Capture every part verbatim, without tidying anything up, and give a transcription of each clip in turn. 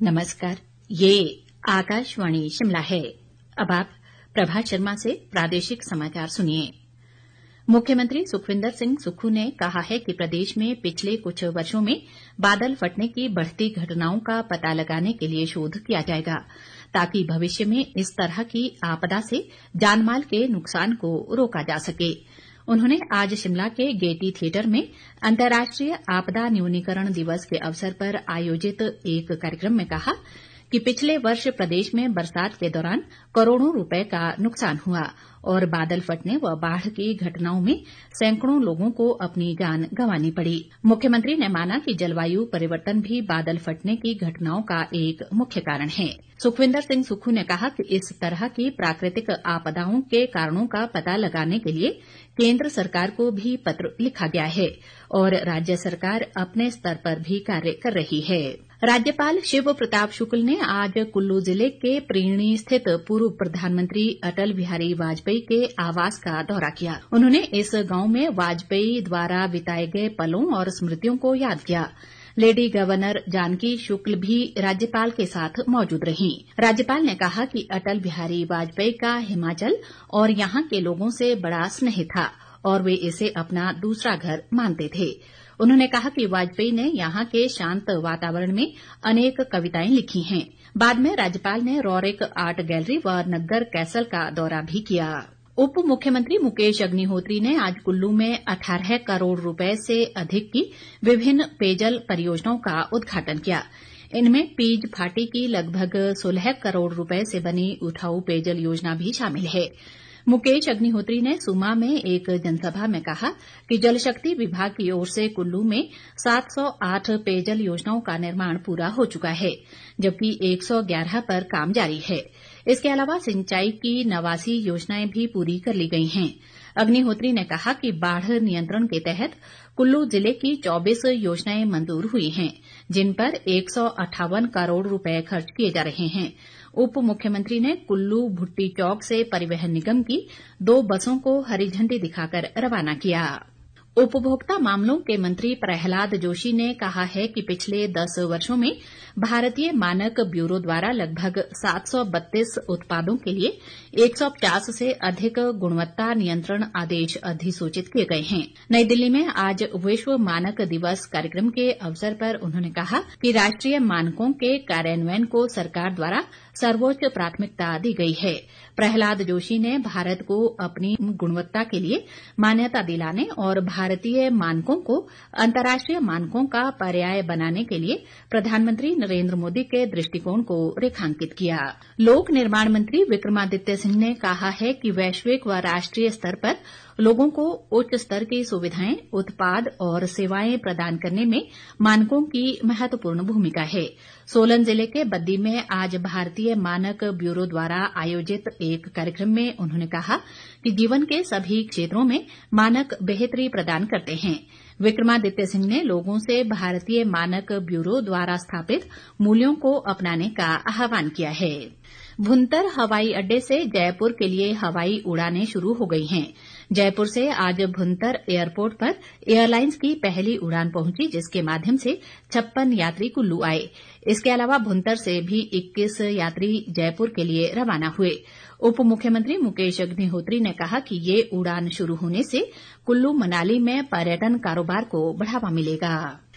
नमस्कार, ये आकाशवाणी शिमला है। अब आप प्रभा शर्मा से प्रादेशिक समाचार सुनिए। मुख्यमंत्री सुखविंदर सिंह सुक्खू ने कहा है कि प्रदेश में पिछले कुछ वर्षों में बादल फटने की बढ़ती घटनाओं का पता लगाने के लिए शोध किया जाएगा, ताकि भविष्य में इस तरह की आपदा से जानमाल के नुकसान को रोका जा सके। उन्होंने आज शिमला के गेयटी थिएटर में अंतर्राष्ट्रीय आपदा न्यूनीकरण दिवस के अवसर पर आयोजित एक कार्यक्रम में कहा कि पिछले वर्ष प्रदेश में बरसात के दौरान करोड़ों रुपए का नुकसान हुआ और बादल फटने व बाढ़ की घटनाओं में सैकड़ों लोगों को अपनी जान गंवानी पड़ी। मुख्यमंत्री ने माना कि जलवायु परिवर्तन भी बादल फटने की घटनाओं का एक मुख्य कारण है। सुखविंदर सिंह सुक्खू ने कहा कि इस तरह की प्राकृतिक आपदाओं के कारणों का पता लगाने के लिए केंद्र सरकार को भी पत्र लिखा गया है और राज्य सरकार अपने स्तर पर भी कार्य कर रही है। राज्यपाल शिव प्रताप शुक्ल ने आज कुल्लू जिले के प्रीणी स्थित पूर्व प्रधानमंत्री अटल बिहारी वाजपेयी के आवास का दौरा किया। उन्होंने इस गांव में वाजपेयी द्वारा बिताए गए पलों और स्मृतियों को याद किया। लेडी गवर्नर जानकी शुक्ल भी राज्यपाल के साथ मौजूद रहीं। राज्यपाल ने कहा कि अटल बिहारी वाजपेयी का हिमाचल और यहां के लोगों से बड़ा स्नेह था और वे इसे अपना दूसरा घर मानते थे। उन्होंने कहा कि वाजपेयी ने यहां के शांत वातावरण में अनेक कविताएं लिखी हैं। बाद में राज्यपाल ने रौरिक आर्ट गैलरी व नग्गर कैसल का दौरा भी किया। उप मुख्यमंत्री मुकेश अग्निहोत्री ने आज कुल्लू में अठारह करोड़ रुपए से अधिक की विभिन्न पेयजल परियोजनाओं का उद्घाटन किया। इनमें पीज फाटी की लगभग सोलह करोड़ रुपए से बनी उठाऊ पेयजल योजना भी शामिल है। मुकेश अग्निहोत्री ने सुमा में एक जनसभा में कहा कि जल शक्ति विभाग की ओर से कुल्लू में सात सौ आठ पेयजल योजनाओं का निर्माण पूरा हो चुका है, जबकि एक सौ ग्यारह पर काम जारी है। इसके अलावा सिंचाई की नवासी योजनाएं भी पूरी कर ली गई हैं। अग्निहोत्री ने कहा कि बाढ़ नियंत्रण के तहत कुल्लू जिले की चौबीस योजनाएं मंजूर हुई हैं, जिन पर एक सौ अट्ठावन करोड़ रुपए खर्च किए जा रहे हैं। उप मुख्यमंत्री ने कुल्लू भुट्टी चौक से परिवहन निगम की दो बसों को हरी झंडी दिखाकर रवाना किया। उपभोक्ता मामलों के मंत्री प्रहलाद जोशी ने कहा है कि पिछले दस वर्षों में भारतीय मानक ब्यूरो द्वारा लगभग सात सौ बत्तीस उत्पादों के लिए एक सौ पचास से अधिक गुणवत्ता नियंत्रण आदेश अधिसूचित किए गए हैं। नई दिल्ली में आज विश्व मानक दिवस कार्यक्रम के अवसर पर उन्होंने कहा कि राष्ट्रीय मानकों के कार्यान्वयन को सरकार द्वारा सर्वोच्च प्राथमिकता दी गई है। प्रहलाद जोशी ने भारत को अपनी गुणवत्ता के लिए मान्यता दिलाने और भारतीय मानकों को अंतर्राष्ट्रीय मानकों का पर्याय बनाने के लिए प्रधानमंत्री नरेंद्र मोदी के दृष्टिकोण को रेखांकित किया। लोक निर्माण मंत्री विक्रमादित्य सिंह ने कहा है कि वैश्विक व राष्ट्रीय स्तर पर लोगों को उच्च स्तर की सुविधाएं, उत्पाद और सेवाएं प्रदान करने में मानकों की महत्वपूर्ण भूमिका है। सोलन जिले के बद्दी में आज भारतीय मानक ब्यूरो द्वारा आयोजित एक कार्यक्रम में उन्होंने कहा कि जीवन के सभी क्षेत्रों में मानक बेहतरी प्रदान करते हैं। विक्रमादित्य सिंह ने लोगों से भारतीय मानक ब्यूरो द्वारा स्थापित मूल्यों को अपनाने का आह्वान किया है। भुंतर हवाई अड्डे से जयपुर के लिए हवाई उड़ानें शुरू हो गई हैं। जयपुर से आज भुंतर एयरपोर्ट पर एयरलाइंस की पहली उड़ान पहुंची, जिसके माध्यम से छप्पन यात्री कुल्लू आए। इसके अलावा भुंतर से भी इक्कीस यात्री जयपुर के लिए रवाना हुए। उप मुख्यमंत्री मुकेश अग्निहोत्री ने कहा कि ये उड़ान शुरू होने से कुल्लू मनाली में पर्यटन कारोबार को बढ़ावा मिलेगा।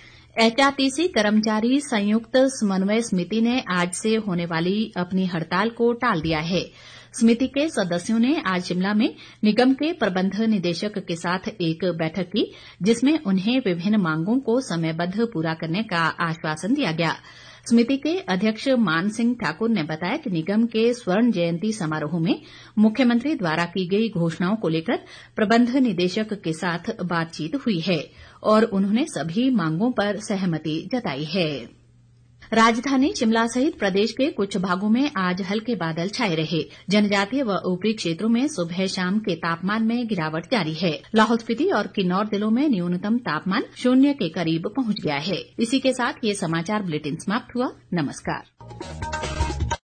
एचआरटीसी कर्मचारी संयुक्त समन्वय समिति ने आज से होने वाली अपनी हड़ताल को टाल दिया है। समिति के सदस्यों ने आज शिमला में निगम के प्रबंध निदेशक के साथ एक बैठक की, जिसमें उन्हें विभिन्न मांगों को समयबद्ध पूरा करने का आश्वासन दिया गया। समिति के अध्यक्ष मान सिंह ठाकुर ने बताया कि निगम के स्वर्ण जयंती समारोह में मुख्यमंत्री द्वारा की गई घोषणाओं को लेकर प्रबंध निदेशक के साथ बातचीत हुई है और उन्होंने सभी मांगों पर सहमति जताई है। राजधानी शिमला सहित प्रदेश के कुछ भागों में आज हल्के बादल छाए रहे। जनजातीय व ऊपरी क्षेत्रों में सुबह शाम के तापमान में गिरावट जारी है। लाहौल स्पीति और किन्नौर जिलों में न्यूनतम तापमान शून्य के करीब पहुंच गया है। इसी के साथ ये समाचार बुलेटिन समाप्त हुआ। नमस्कार।